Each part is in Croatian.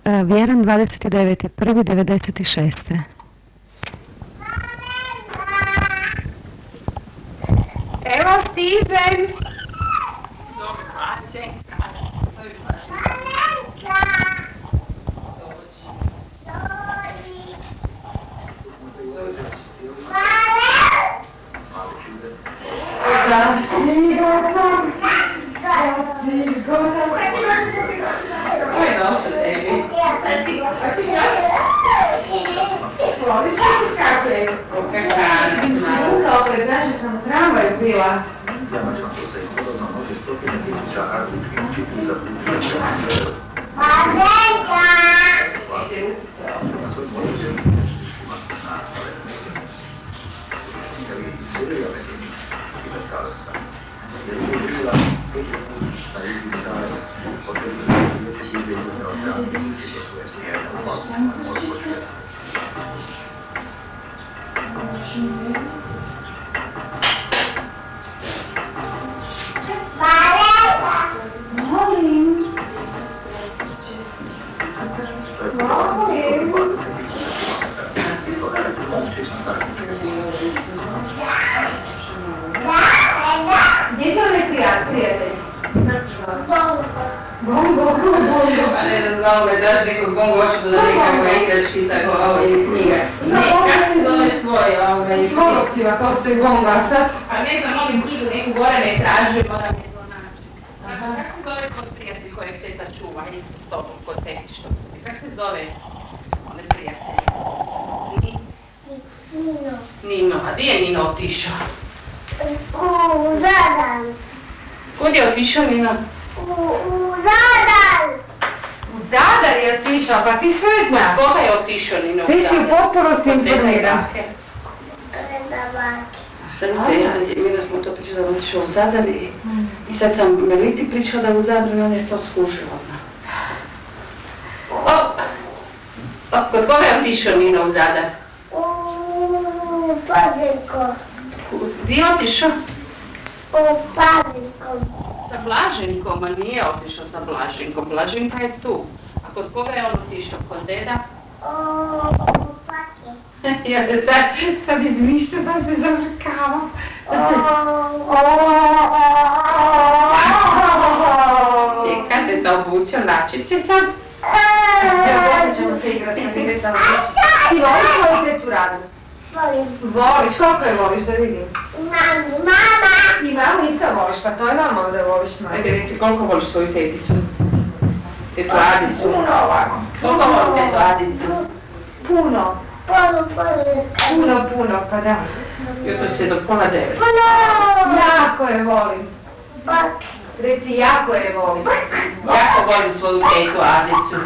Vjeran 29.1.96. Evo stižem. Pa ti sve znaš. Koga je otišao Nino? Ti si u potpunosti informiran. Mi smo to pričali da je otišao u Zadar i sad sam Meliti pričala da je u Zadru i on je to skužio. Kod koga je otišao Nino u Zadar? U Blaženko. Gdje je otišao? U Blaženkom. Sa Blaženkom, a nije otišao sa Blaženkom. Blaženka je tu. Kod koga je on otišao? Kod deda? Ja sad izmišljam, sad se zavrkavam. Kad te to obučio, naći će sad? Evo, ćemo se igrati, kad igrati tamo reći. Ti voliš svoju tetu Radu? Volim. Voliš, koliko je voliš, da vidim? Mama. I mamu isto voliš, pa to je normalno da voliš mamu. Ajde, reci koliko voliš svoju teticu? Tetu Adicu. Puno ovako. Koliko voli tetu Adicu? Puno, pa da. Jutro se do 8:30. Jako je volim. Reci, jako je volim. Jako volim svoju tetu Adicu.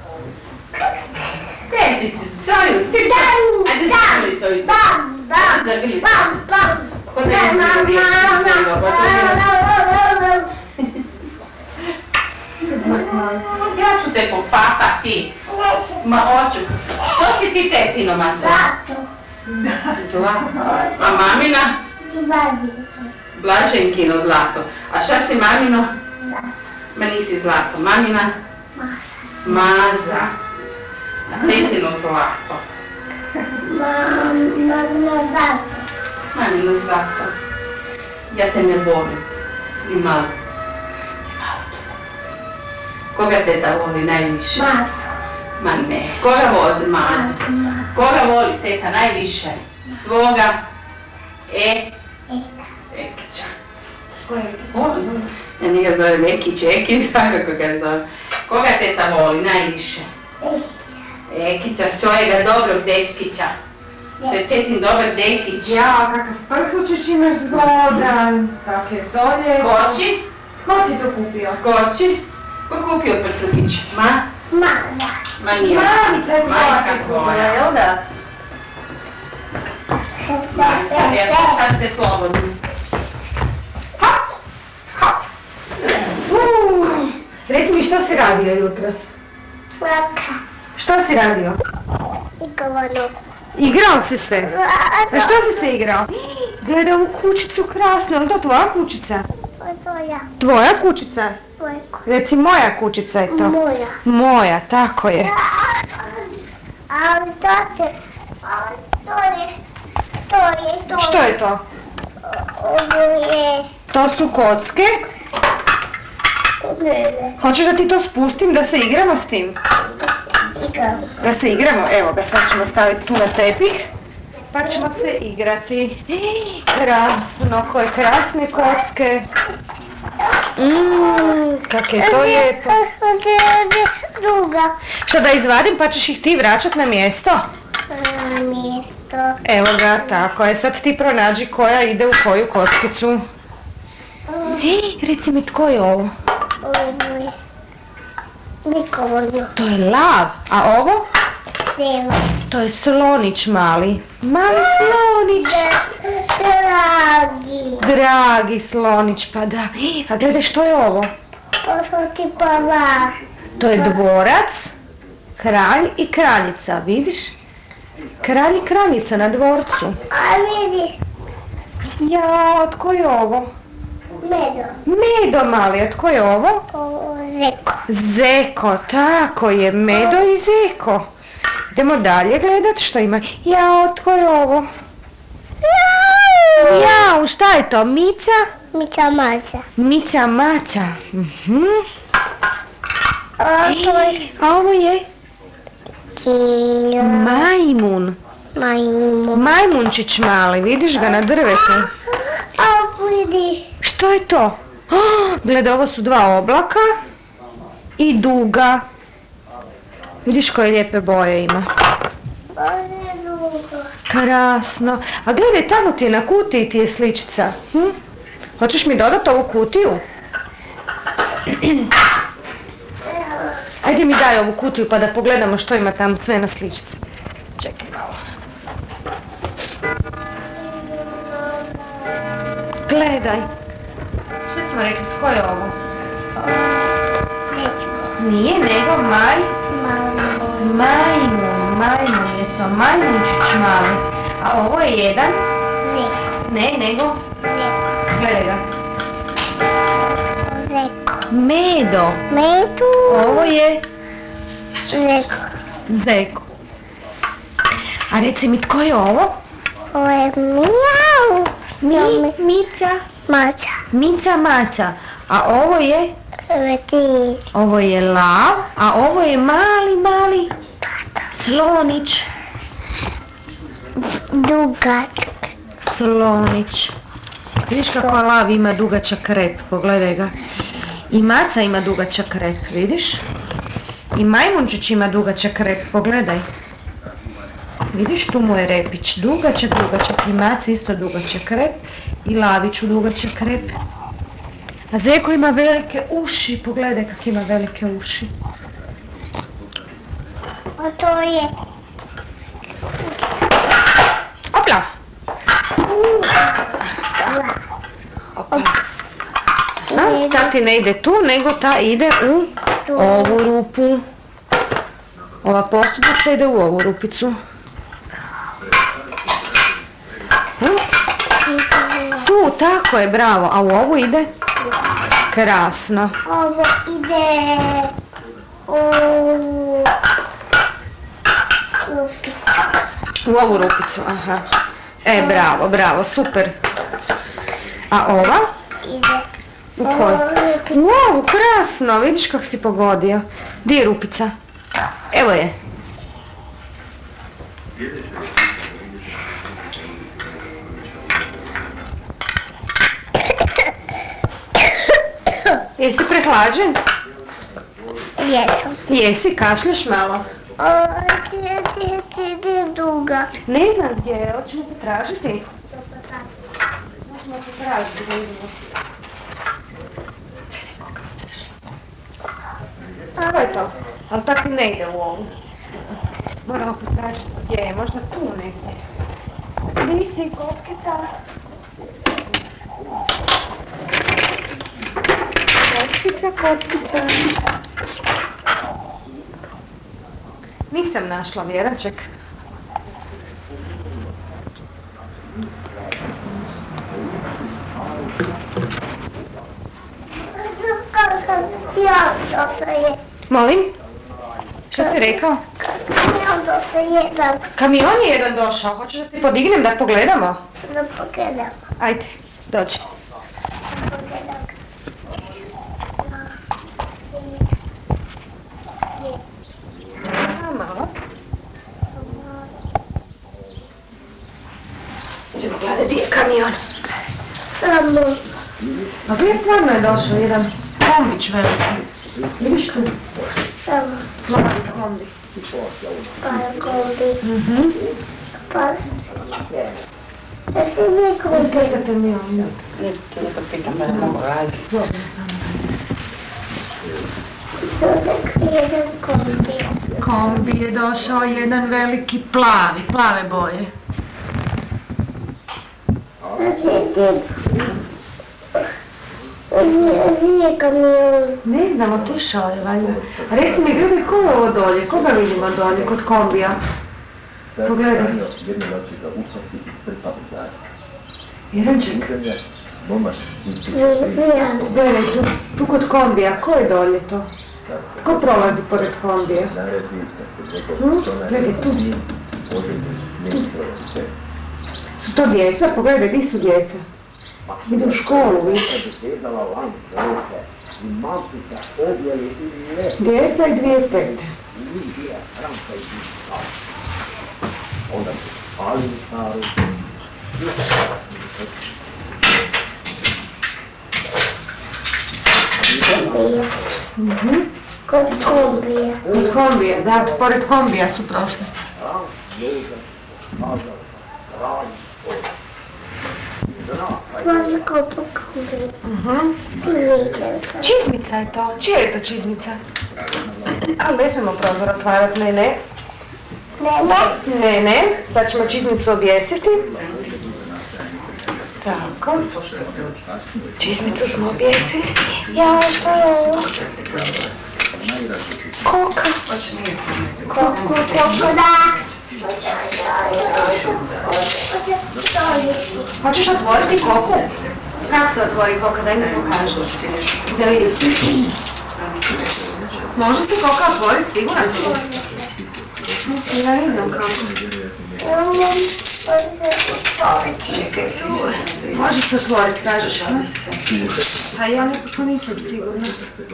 Teticu, svoju tetu. Ajde zagrli svoju tetu. Zagrli. Kod mene sam riječ nastavila, pa ja ću te popapati. Ma hoću. Što si ti tetino, Maco? Zlato. A mamina? Blaženkino zlato. A šta si mamino? Ma nisi zlato. Mamina? Maza. A tetino zlato. Mamino zlato. Ja te ne volim. Ni malo. Koga teta voli najviše? Masu. Ma ne. Koga vozi Mazu? Koga voli teta najviše? Svoga? Ekića. Ko je Ekić? Ja njega zovem Ekić, tako ga zove. Koga teta voli najviše? Ekića, svojega dobrog dečkića. To je tetin dobar dekić. Ja, kakav prhučić imaš zgodan. Kak je to lijepo. Skoči? Ko ti to kupio? Skoči. Ko kupio prslukić? Mama. Ma nije. Mami se tvojaka kupila, jel da? Sad ste slobodni. Reci mi što si radio jutros? Što si radio? Igrao si se? A što si se igrao? Gleda u kućicu krasno, je li to tvoja kućica? Tvoja. Tvoja kućica? Tvoja. Reci moja kućica je to. Moja. Moja, tako je. Ali to je. Što je to? Ovo je. To su kocke. Hoćeš da ti to spustim, da se igramo s tim? Da se igramo, evo ga, sad ćemo staviti tu na tepih. Pa ćemo se igrati. Krasno, koje krasne kocke. Kak je to lijepo. Druga. Što da izvadim pa ćeš ih ti vraćat na mjesto? Mjesto. Evo ga, tako je. Sad ti pronađi koja ide u koju kockicu. Reci mi, tko je ovo? Ovo je. Nikovodno. To je lav, a ovo? Nema. To je slonić mali. Mali slonić. Dragi. Dragi slonić, pa da. A gledaj, što je ovo? Ovo ti pava. To je dvorac, kralj i kraljica, vidiš? Kralj i kraljica na dvorcu. A vidi. Jao, tko je ovo? Medo. Medo mali, a tko je ovo? Ovo je reko. Zeko, tako je, Medo i Zeko. Idemo dalje gledat što ima. Jao, tko je ovo? Jao, šta je to? Mica? Mica mača. Mica maca. Ovo je. A ovo je? Majmun. Majmun. Majmunčić mali, vidiš ga na drvetu. A vidi. Što je to? Gledaj, ovo su dva oblaka i duga. Vidiš koje lijepe boje ima. Ovo je drugo. Krasno. A gledaj, tamo ti je na kutiji ti je sličica. Hoćeš mi dodati ovu kutiju? Ajde mi daj ovu kutiju pa da pogledamo što ima tamo sve na sličici. Čekaj malo. Gledaj. Što smo rekli, tko je ovo? Nećemo. Nije, nego Majmun je to, majmunčić mali. A ovo je jedan? Ne, nego? Gledaj ga. Reko. Medo. Medu. Ovo je? Reko. Zeko. A reci mi, tko je ovo? Ovo je mijau. Mica. Mača. Mica maca. A ovo je? Vrtić. Ovo je lav, a ovo je mali slonić. Dugačak. Slonić. Vidiš kako lav ima dugačak rep, pogledaj ga. I maca ima dugačak rep, vidiš? I majmunčić ima dugačak rep, pogledaj. Vidiš, tu mu je repić, dugačak, i maca isto dugačak rep. I laviću dugačak rep. A Zeko ima velike uši, pogledaj kak ima velike uši. A to je. Opla! Ta ti ne ide tu, nego ta ide u ovu rupu. Ova postupnica ide u ovu rupicu. Tu, tako je, bravo. A u ovu ide? Krasno. Ovo ide u rupicu. U ovu rupicu, aha. Bravo, super. A ova? Ide u koju? U ovu, krasno, vidiš kako si pogodio. Gdje je rupica? Evo je. Jesi prehlađen? Jesam. Jesi, kašljaš malo? Gdje je duga? Ne znam gdje je, hoćemo potražiti? Možemo potražiti, da vidimo. Kako je to? Ali tako ne ide u ovu. Moramo potražiti gdje je, možda tu negdje. Nisi kockica? Kockica. Nisam našla, Vjeraček. Kamion došao je. Molim? Što si rekao? Kamion došao jedan. Kamion je jedan došao. Hoćeš da ti podignem da pogledamo? Da pogledam. Ajde, dođi. Da pogledam. Samo malo. Idemo gledati gdje je kamion. Tamo. A prije stvarno je došao jedan kombić veliki. Vidiš tu? Tamo. Plavi kombi. Kombi. Pa. Ja se ne kombi. Slijedate mi ovdje. To da pitam da ne mogu raditi. Jedan kombi. Kombi je došao jedan veliki plave boje. Gdje kamion? Ne znam, otišao je valjda. Reci mi, gledaj, ko je ovo dolje? Koga vidimo dolje kod kombija? Pogledaj. Jeranček. Gledaj, tu kod kombija, ko je dolje to? Ko prolazi pored kombija? Gledaj, tu. Su to djeca? Pogledaj, gdje su djeca? Idu u školu, vidiš. Djeca i dvije tete. Kod kombija. Kod kombija, da, pored kombija su prošli. Može kod kombija. Čizmica. Čizmica je to. Čija je to čizmica? Ali ne smijemo prozor otvarati, ne. Ne. Sad ćemo čizmicu objesiti. Tako. Čizmicu smo objesili. Ja, što je ovo? Koka. Koka, da. Hoćeš otvoriti koku? Kako se otvori koka? Daj mi pokaži. Da vidim. Može se koka otvoriti, siguran si? Ja ne znam kako. Čekaj, može se otvoriti, kažeš, a? A ja nekako nisam sigurna.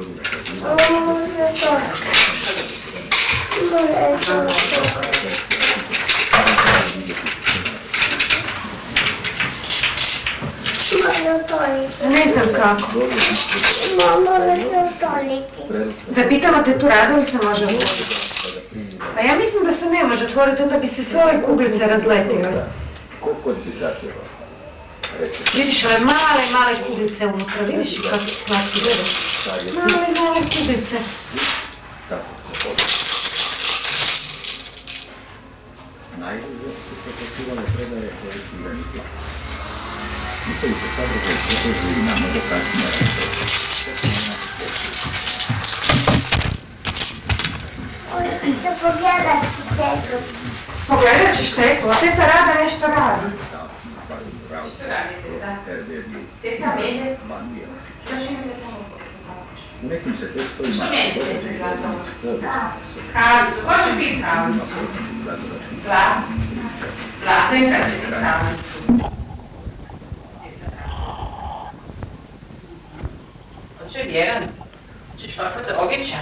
Ne znam kako. Da pitamo te tu radu ili se može otvoriti? Pa ja mislim da se ne može otvoriti, onda bi se sve ove kuglice razletile. Vidiš ove male kuglice unutra, vidiš kako su slatki, gledaš? Male kuglice. Pogledat ćeš teku, a teta Rada nešto radi. Što radi teta? Teta mijenje? Što mijenje teta zlato? Kavicu, ko će piti kavicu? Senka će piti kavicu. Hoće Vjeran? Hoćeš papati Ogića?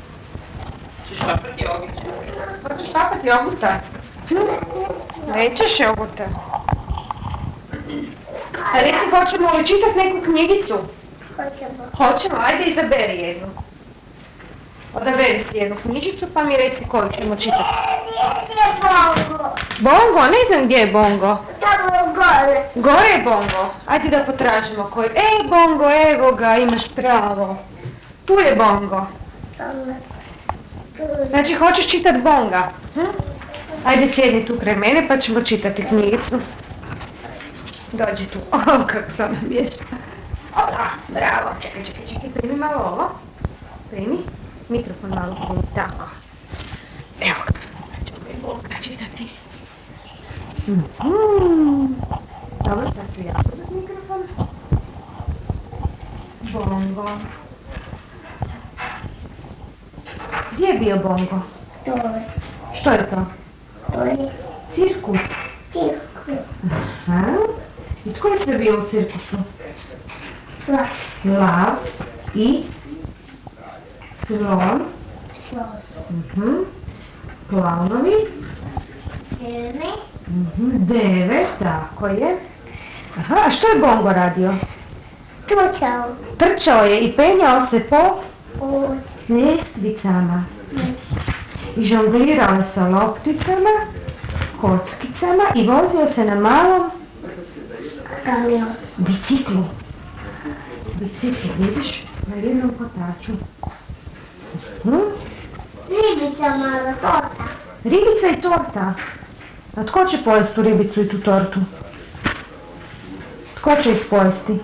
Hoćeš papati jogurta? Nećeš jogurta. A reci, hoćemo li čitati neku knjigicu? Hoćemo, ajde izaberi jednu. Odaberi si jednu knjižicu pa mi reci koju ćemo čitati. Bongo? Ne znam gdje je Bongo. Tamo gore. Gore je Bongo. Ajde da potražimo koju. Bongo, evo ga, imaš pravo. Tu je Bongo. Znači, hoćeš čitati Bonga? Ajde, sjedni tu kraj mene pa ćemo čitati knjigicu. Dođi tu. Kako se ona bješa. Bravo. Čekaj. Primi malo ovo. Primi. Mikrofon malo primi. Tako. Evo ga. Znači, ćemo i Bonga čitati. Dobro, sad ću ja uzeti mikrofon. Bongo. Gdje je bio Bongo? To je. Što je to? To je Cirkus. cirkus. Aha. I tko je sve bio u cirkusu? Lav. Lav i slon. Slon. Klaunovi. Deve. Deve, tako je. Aha, a što je Bongo radio? Tučao. Trčao je i penjao se po U ljestvicama. I žonglirao je sa lopticama, kockicama i vozio se na malom kamion. biciklu. Biciklu, vidiš? Na jednom kotaču. Ribica mala torta. Ribica i torta. A tko će pojesti tu ribicu i tu tortu? Tko će ih pojesti?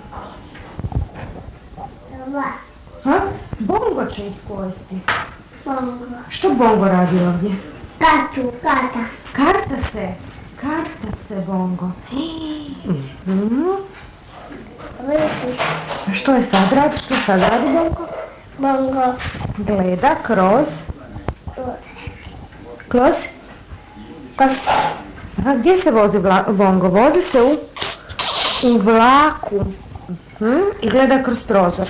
Dva. Ha? Bongo će ih pojesti. Bongo. Što Bongo radi ovdje? Katu. Kata. Karta se Bongo. Vidiš. A što je sad radi? Što sad radi Bongo? Bongo. Gleda kroz... Kroz? Aha, gdje se vozi Bongo? Vozi se u vlaku. I gleda kroz prozor.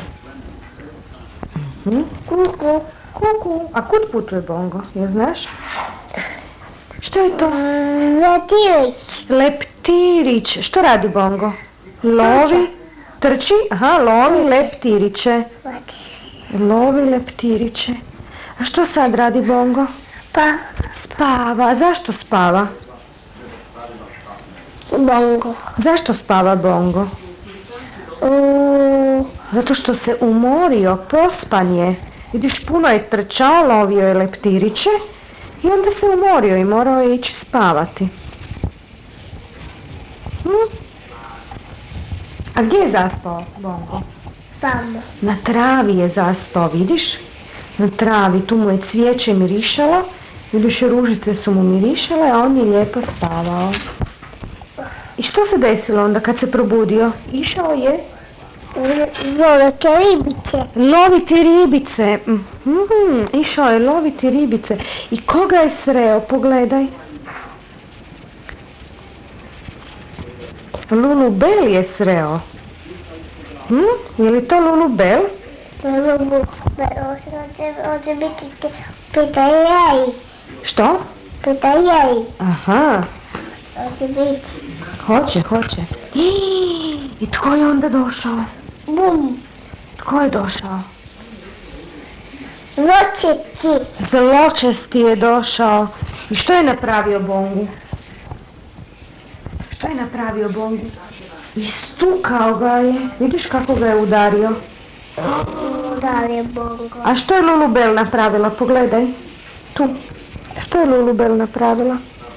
Kuku. Kuku. A kud putuje Bongo? Jel znaš? Što je to? Letilić. Leptirić. Što radi Bongo? Lovi. Trči? Aha, lovi leptiriće. Lovi leptiriće. A što sad radi Bongo? Pa. Spava. A zašto spava? Bongo. Zašto spava Bongo? Zato što se umorio, pospan je. Vidiš, puno je trčao, lovio je leptiriće i onda se umorio i morao je ići spavati. A gdje je zaspao Bongo? Tamo. Na travi je zaspao, vidiš? Na travi, tu mu je cvijeće mirišalo, vidiš, ružice su mu mirišale, a on je lijepo spavao. I što se desilo onda kad se probudio? Išao je Volite ribice. loviti ribice. Išao je loviti ribice. I koga je sreo? Pogledaj. Lulubel je sreo. Je li to Lulubel? Hoće biti pita jej. Što? Pita jej. Aha, Hoće biti. hoće. I tko je onda došao? Bum. Tko je došao? Zločeki. Zločesti je došao. I što je napravio Bongu? Što je napravio Bongu? Istukao ga je. Vidiš kako ga je udario? Da li je Bongo? A što je Lulubel napravila? Pogledaj. Tu. Što je Lulubel napravila?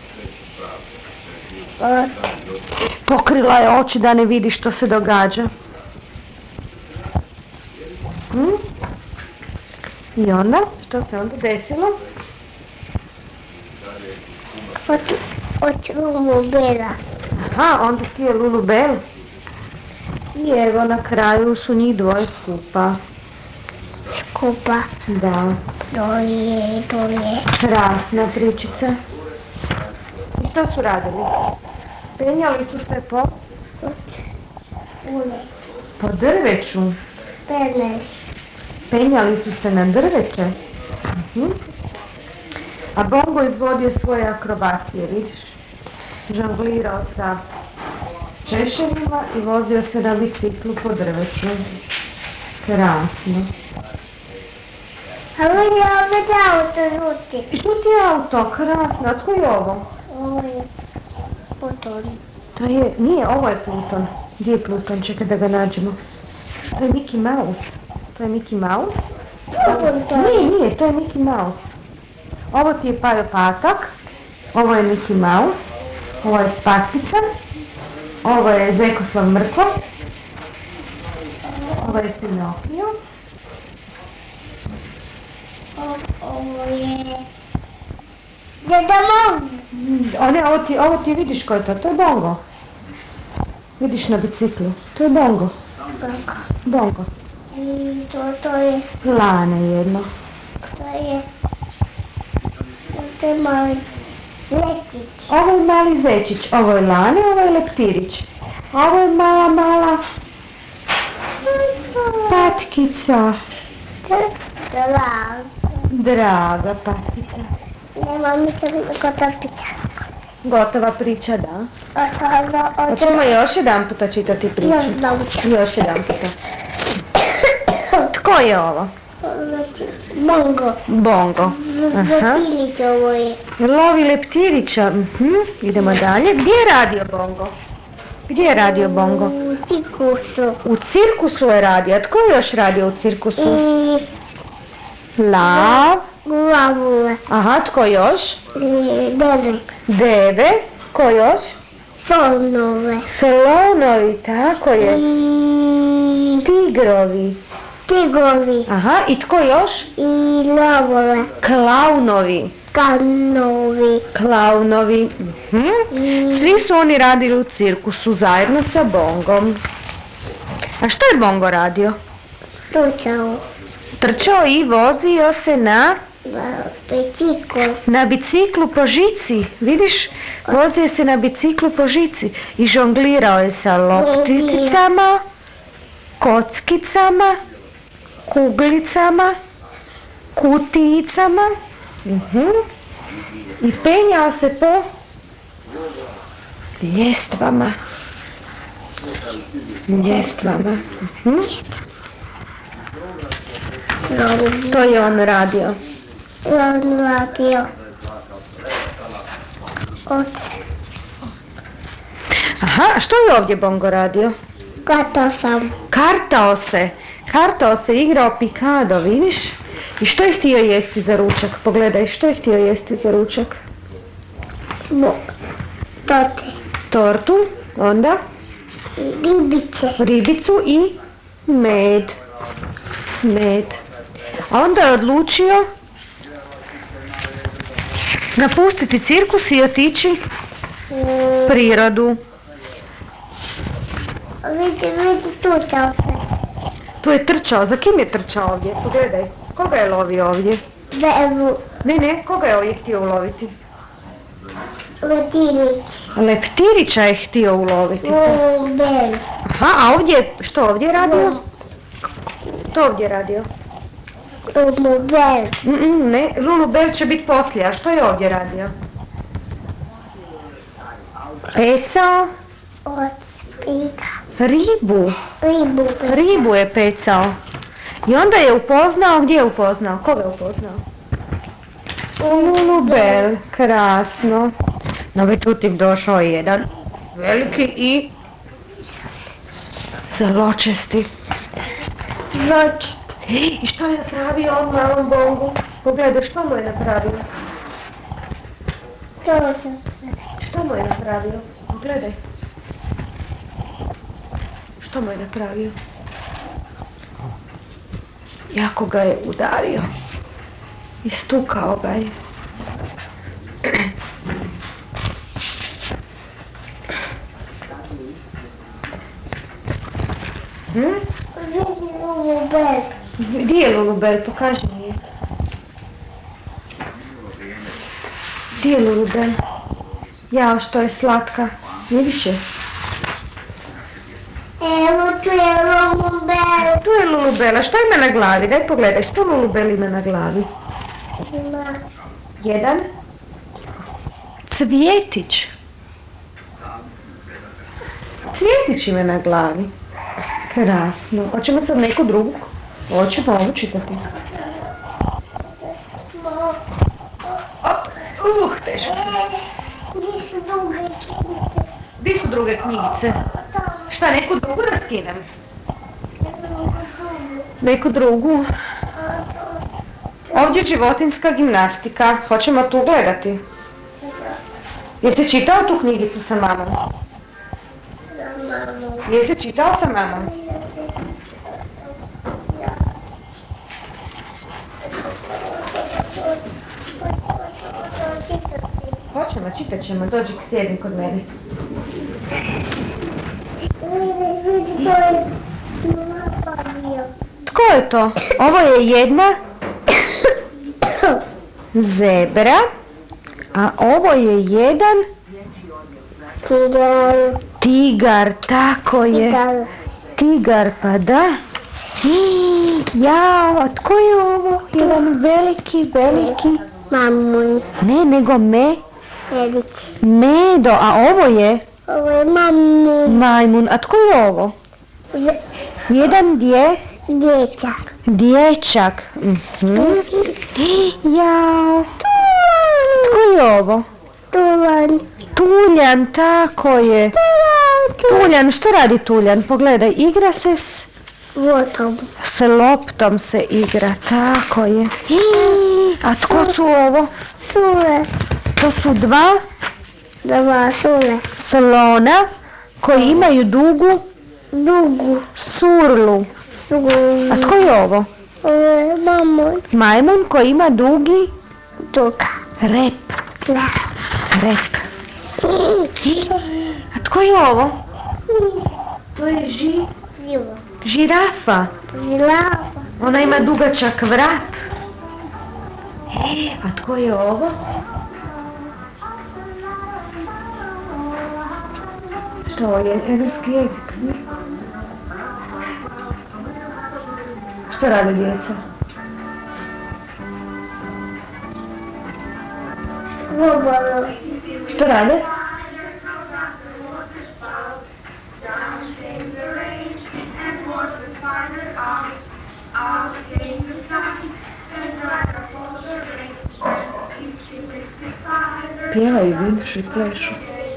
Pokrila je oči da ne vidi što se događa. I onda? Što se onda desilo? Od Lulubela. Aha, onda ti je Lulubel. I evo na kraju su njih dvoje skupa. Skupa. Da, To je. krasna pričica. I što su radili? Penjali su se po drveću. Penjali su se na drveće. A Bongo izvodio svoje akrobacije, vidiš? Žonglirao sa češevima i vozio se na biciklu po drveću. Krasno. A vidi opet auto žuti. Žuti auto, krasno. A tko je ovo? Ovo je Pluton. To je, nije, ovo je Pluton. Gdje je Pluton? Čekaj da ga nađemo. To je Mickey Mouse. To je Mickey Mouse. Nije, to je Mickey Mouse. Ovo ti je Pajo Patak. Ovo je Mickey Mouse. Ovo je Patica. Ovo je Zekoslav Mrkva. Ovo je Pinokio. Ovo je Deda Mraz. Ovo ti vidiš ko je to? To je Bongo. Vidiš na biciklu. To je Bongo. Bongo. I to je. Lane jedno. To je To je mali lečić. Ovo je mali zečić, ovo je Lane, ovo je leptirić. Ovo je mala patkica. Draga patkica. Nema mi se gotova priča. Gotova priča, da. A sada Hoćemo još jedan puta čitati priču. Još jedan puta. Tko je ovo? Bongo. Bongo. Aha. Leptirić ovo je. Lovi leptirića. Idemo dalje. Gdje je radio Bongo? Gdje je radio Bongo? U cirkusu. U cirkusu je radio. A tko je još radio u cirkusu? I glavule. Aha, tko još? Deve. Deve. Ko još? Slonove. Slonovi, tako je. I Tigrovi. tigovi. Aha, i tko još? I lavole. Klaunovi. Kanovi. Klaunovi. Svi su oni radili u cirkusu zajedno sa Bongom. A što je Bongo radio? Tučao. Trčao i vozio se Bicikl. na biciklu po žici. Vidiš? Vozio se na biciklu po žici i žonglirao je sa lopticama, kockicama, kuglicama, kutijicama. I penjao se po ljestvama. To je on radio. On radio. Aha, a što je ovdje Bongo radio? Gotov sam. Kartao se, igrao pikado, vidiš? I što je htio jesti za ručak? Pogledaj, što je htio jesti za ručak? Tortu, onda? Ribicu i med. A onda je odlučio napustiti cirkus i otići prirodu. Vidi, tučao se. Tu je trčao, za kim je trčao ovdje? Pogledaj, koga je lovio ovdje? Bevu. Ne, koga je ovdje htio uloviti? Leptirić. Leptirića je htio uloviti. Lulubel. Aha, a ovdje, što ovdje radio? Što ovdje radio? Lulubel. Ne, Lulubel će biti poslije, a što je ovdje radio? Pecao? Ribu je pecao. I onda je upoznao, gdje je upoznao? Koga je upoznao? Lulubel, krasno. No međutim došao je jedan veliki i zločesti. I što je napravio on malom Bongu? Pogledaj, što mu je napravio? Što mu je napravio? Pogledaj. Što mu je napravio? Jako ga je udario. Istukao ga je. Gdje je Lulubel? Pokaži mi je. Gdje je Lulubel? Jao, što je slatka. Vidiš je? Evo, tu je Lulubel. Tu je Lulubel. A što ima na glavi? Daj pogledaj, što Lulubel ima na glavi? Ima. Jedan cvjetić. Cvjetić ima na glavi. Krasno. Hoćemo sad neku drugu? Hoćemo ovu čitati. Teško se. Gdje su druge knjigice? Šta, neku drugu da skinem? Neku drugu? Ovdje je životinjska gimnastika. Hoćemo tu gledati. Jesi čitao tu knjigicu sa mamom? Jesi čitao sa mamom? Hoćemo, čitat ćemo. Dođi, sjedi kod mene. Vidi, to je napravio. Tko je to? Ovo je jedna zebra A ovo je jedan tigar, tako je. Tigar, pa da. Jao, a tko je ovo? Jedan veliki. Mamuj. Ne, nego Veliki. Medo, a ovo je? Ovo je mamuj. Majmun, a tko je ovo? Jedan dječak. Jao. Tko je ovo? Tuljan, tako je. Tuljan, što radi tuljan? Pogledaj, igra se s loptom se igra, tako je. A tko su ovo? Sule. To su dva Sule. slona koji imaju dugu surlu. A tko je ovo? Ovo je mamuj. Majmun koji ima dugi Rep. rep. A tko je ovo? To je žirafa. Ona ima dugačak vrat. A tko je ovo? Što je engleski jezik? Što rade djeca? Što rade? Pjevaju, vinšu i plešu.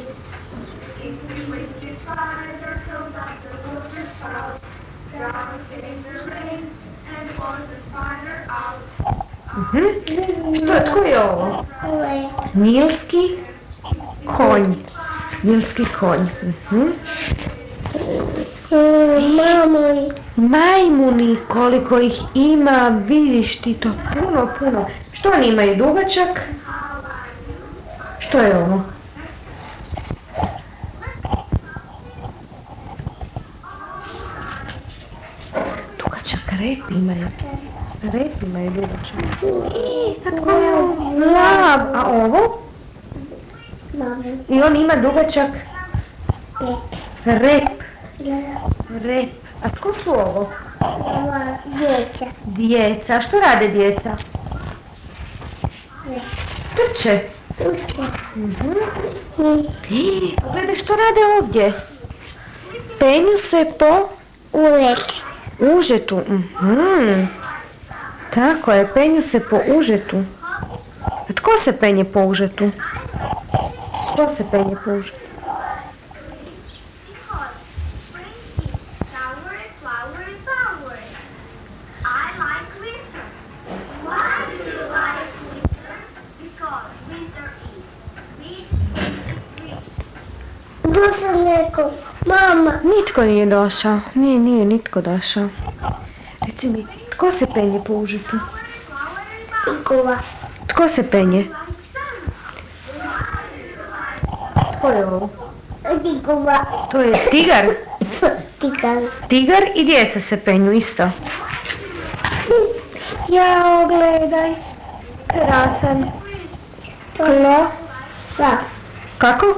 Tko je ovo? Nilski konj. Majmuni, koliko ih ima, vidiš ti to, puno. Što oni imaju dugačak? Što je ovo? Dugačak rep imaju. Dugačak. Tako je lav. A ovo? I on ima dugačak rep. A tko su ovo? Djeca. Što rade djeca? Trče. Gledaj što rade ovdje. Penju se po užetu. Tako je, penju se po užetu. A tko se penje po užetu? Mama. Nitko nije došao. Nije nitko došao. Reci mi, tko se penje po užetu? Tko se penje? Tko je ovo? To je tigar. Tigar i djeca se penju isto. Jao, gledaj. Krasan. Kako?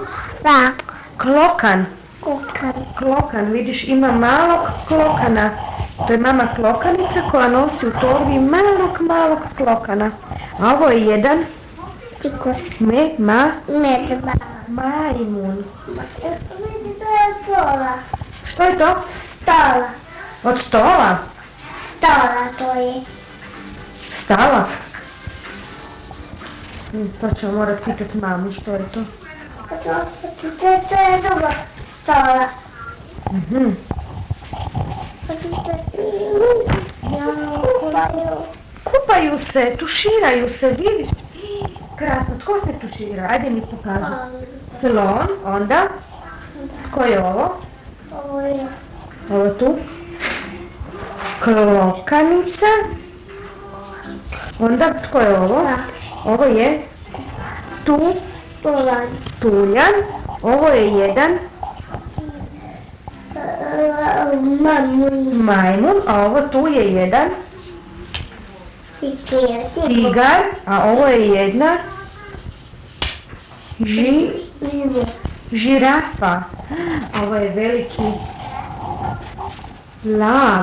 Klokan, vidiš, ima malog klokana. To je mama klokanica koja nosi u torbi malog klokana. A ovo je jedan majmun. Što je to? Stala. Od stola? Stala to je. Stala? To ćemo morati pitati mamu što je to. To je druga stala. Kupaju se, tuširaju se, vidiš? Krasno, tko se tušira? Ajde mi pokaži. Slon, onda? Tko je ovo? Ovo tu? Klokanica. Onda tko je ovo? Ovo je tuljan. Ovo je jedan majmun, a ovo tu je jedan tigar, a ovo je jedna Žirafa. Ovo je veliki lav.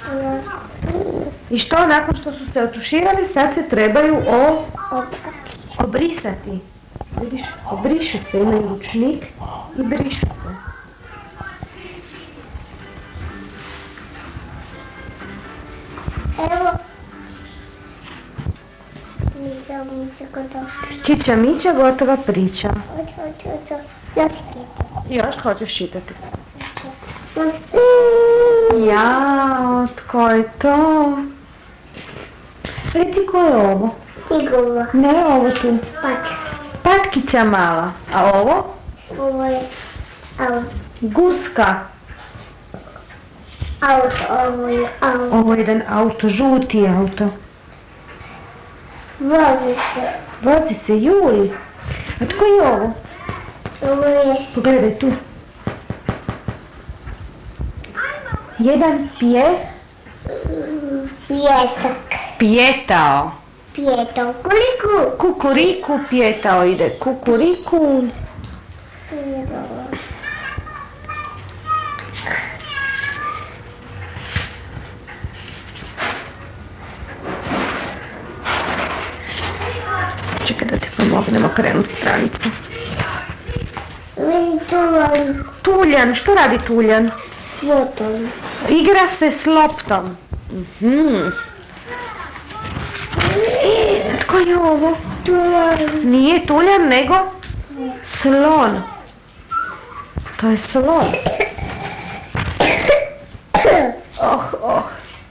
I što nakon što su se otuširali, sad se trebaju obrisati. Vidiš, obrišu se, imaju ručnik i brišu se. Evo. Mića, gotovo. Čića mića, gotova priča. Još hoćeš čitati? Jao, tko je to? Reci, ko je ovo? Tigova. Ne, ovo tu. Patka. Patkica mala. A ovo? Ovo je auto. Guska. Ovo je auto. Ovo je jedan auto, žuti auto. Vozi se, juri. A tko je ovo? Ovo je Pogledaj tu. Jedan pjesak. Pijetao. Pijetao. Kuliku. Kukuriku, pijetao ide. Kukuriku. Čekaj da ti pomognemo krenuti stranicu. Vidi tuljan. Tuljan, što radi tuljan? Loptom. Igra se s loptom. Tko je ovo? Tuljan. Nije tuljan, nego slon. To je slon. Oh.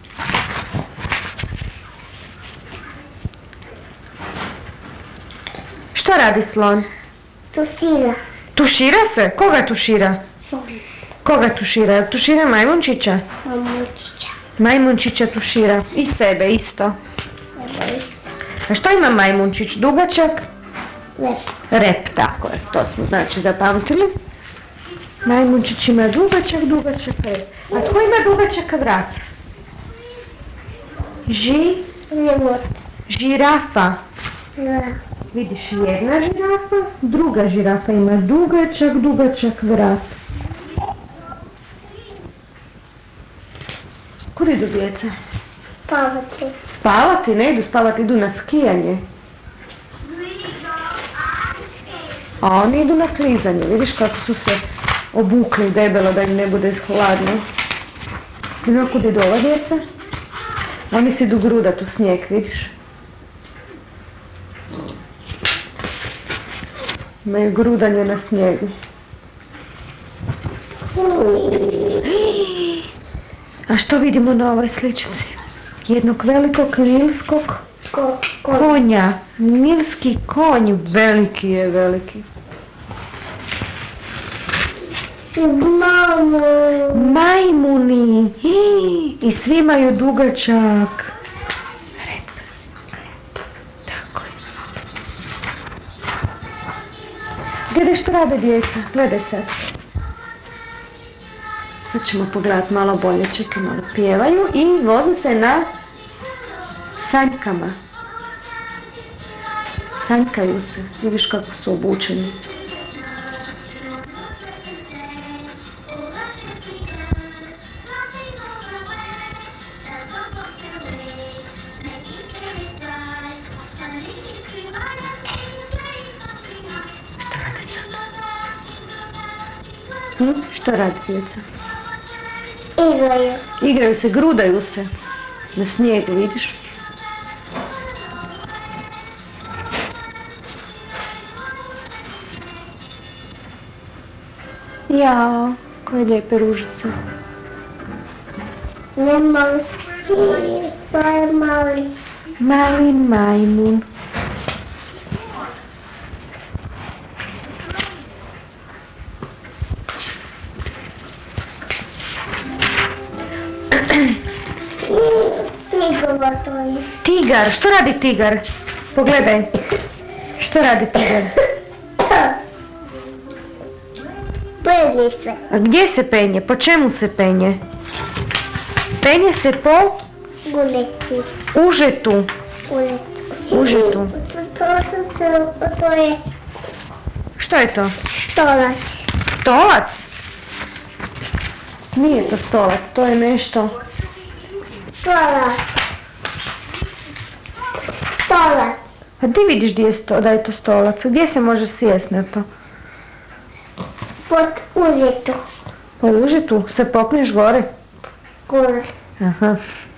Što radi slon? Tušira. Tušira se? Koga tušira? Koga tušira? Tušira majmunčića? Mamučića. Majmunčića tušira. I sebe isto. A što ima majmunčić? Dugačak? Rep, tako je. To smo znači zapamtili. Majmunčić ima dugačak rep. A tko ima dugačak vrat? Žirafa. Vidiš, jedna žirafa, druga žirafa ima dugačak vrat. Kud idu djeca? Spavati. Spavati? Ne idu spavati, idu na skijanje. A oni idu na klizanje, vidiš kako su se obukli debelo da im ne bude hladno. Ima kud idu ova djeca? Oni se idu grudat u snijeg, vidiš? Imaju grudanje na snijegu. A što vidimo na ovoj sličici? Jednog velikog nilskog konja. Nilski konj, veliki je veliki. Majmuni. I svi imaju dugačak. Tako je. Gledaj što rade djeca, gledaj sad. Sad ćemo pogledati malo bolje, čekaj malo, pjevaju i voze se na sanjkama. Sanjkaju se, vidiš kako su obučeni. Što rade sad? Što rade djeca? Igraju se, grudaju se na snijegu, vidiš? Jao, koje lijepe ružice. Mali majmun. Tigar, što radi tigar? Pogledaj. Što radi tigar? Penje se. A gdje se penje? Po čemu se penje? Penje se po užetu. Užetu. To je Šta je to? Stolac. Stolac? Nije to stolac, to je nešto. Stolac. Stolac. A di vidiš da je to stolac? Gdje se može sjest na to? Pod užitu. Pod užitu? Se popneš gore? Gore. Aha.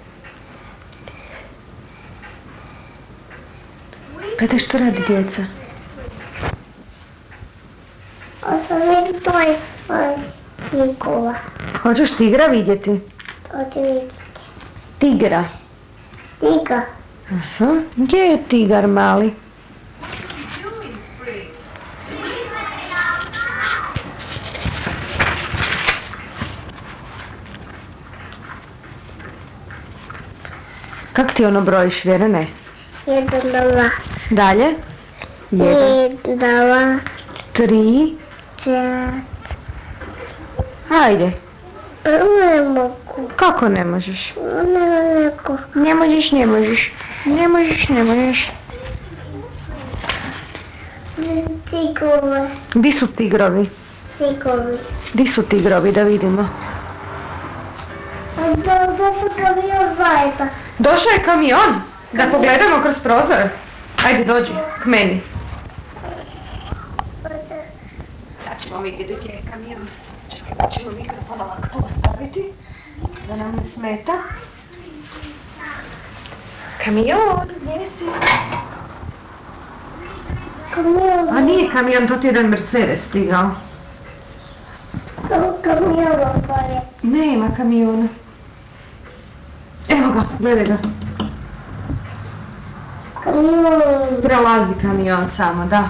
Gledaj što radi djeca. A sam vidi to je Nikola. Hoćeš tigra vidjeti? Hoće vidjeti. Tigra? Tiga. Aha. Gdje je tigar mali? Kako ti ono brojiš, Vjerene? 1, 2. Dalje? 1, 1, 2, 3. 4. Ajde. Ne mogu. Kako ne možeš? Ne mogu. Ne možeš, ne možeš. Ne možeš, ne možeš. Tigrove. Di su tigrovi? Tigrovi. Di su tigrovi da vidimo? Da su kamion zajedno. Došao je kamion? Da pogledamo kroz prozor? Ajde, dođi k meni. Sad ćemo vidjeti gdje je kamion. Čekaj, pa ćemo mikrofon ovako tu ostaviti, da nam ne smeta. Kamion, gdje si? Kamion. A nije kamion, to ti je jedan Mercedes stigao. Kamion zajedno. Nema kamiona. Evo ga, gledaj ga. Kamion. Prolazi kamion samo, da.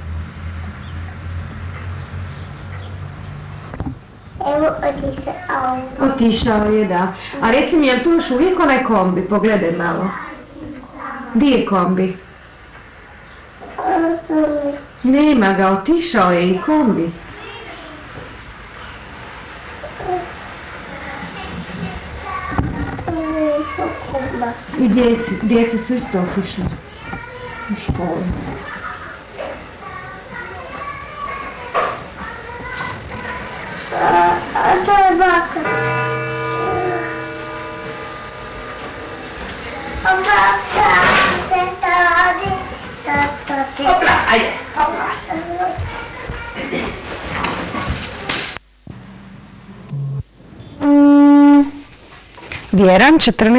Evo odi se auto. Otišao je, da. A reci mi, je li tu još uvijek onaj kombi? Pogledaj malo. Di je kombi? Nema ga, otišao je i kombi. I djeci su isto otišli u školu. A to je baka. A baka, teta radi, tata ti. Hopla, ajde, hopla. Vjeran, 14